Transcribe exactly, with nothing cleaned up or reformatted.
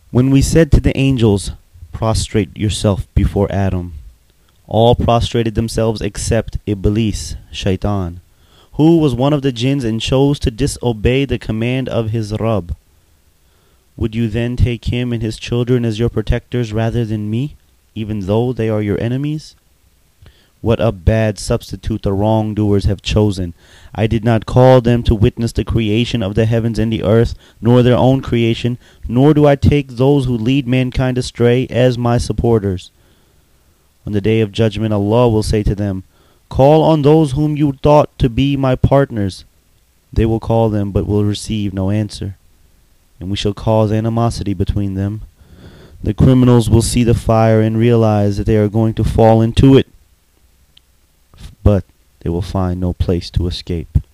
When we said to the angels, "Prostrate yourself before Adam," all prostrated themselves except Iblis, Shaitan, who was one of the jinns and chose to disobey the command of his Rabb. Would you then take him and his children as your protectors rather than me, even though they are your enemies? What a bad substitute the wrongdoers have chosen. I did not call them to witness the creation of the heavens and the earth, nor their own creation, nor do I take those who lead mankind astray as my supporters. On the day of judgment, Allah will say to them, "Call on those whom you thought to be my partners." They will call them, but will receive no answer, and we shall cause animosity between them. The criminals will see the fire and realize that they are going to fall into it, but they will find no place to escape.